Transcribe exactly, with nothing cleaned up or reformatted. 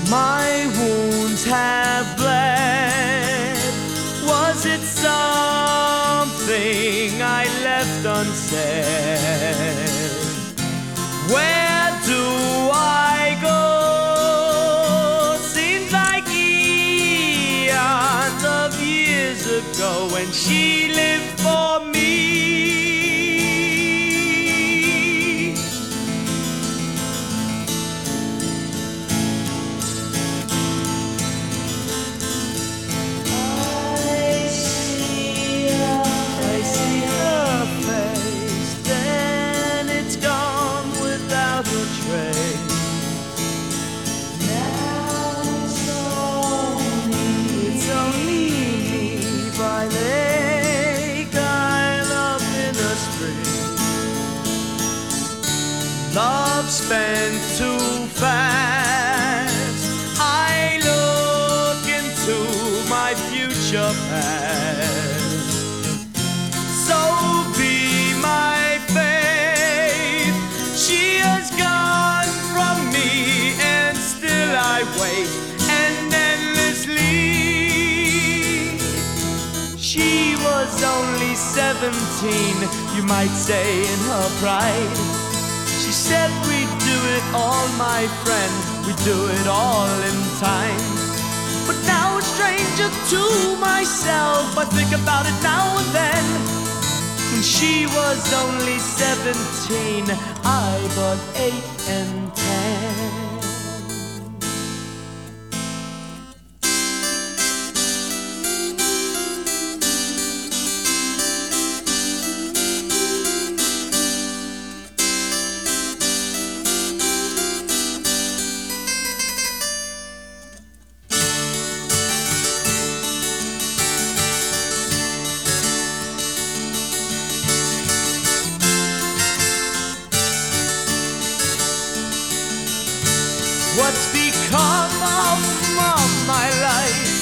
My wounds have bled. Was it something I left unsaid? Where do I go? Seems like eons of years ago when she lived for me. Love spent too fast. I look into my future past. So be my faith. She has gone from me, and still I wait and endlessly. She was only seventeen, you might say, in her pride. She said we'd do it all, my friend, we'd do it all in time. But now a stranger to myself, I think about it now and then. When she was only seventeen, I but eight and ten. What's become of, of my life?